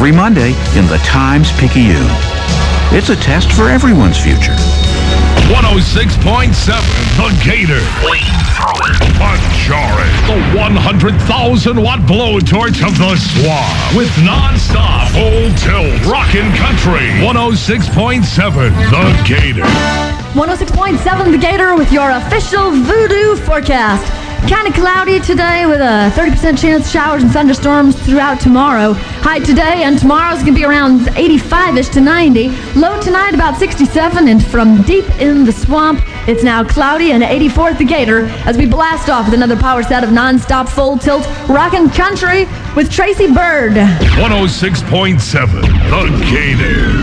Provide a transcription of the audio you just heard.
every Monday in the Times-Picayune. It's a test for everyone's future. 106.7, The Gator. Punchari, the 100,000-watt blowtorch of the Swamp. With non-stop, full tilt, rockin' country. 106.7, The Gator. 106.7 The Gator with your official voodoo forecast. Kind of cloudy today with a 30% chance showers and thunderstorms throughout tomorrow. High today and tomorrow is going to be around 85-ish to 90. Low tonight about 67, and from deep in the swamp, it's now cloudy and 84 at The Gator as we blast off with another power set of non-stop full tilt rockin' country with Tracy Bird. 106.7 The Gator.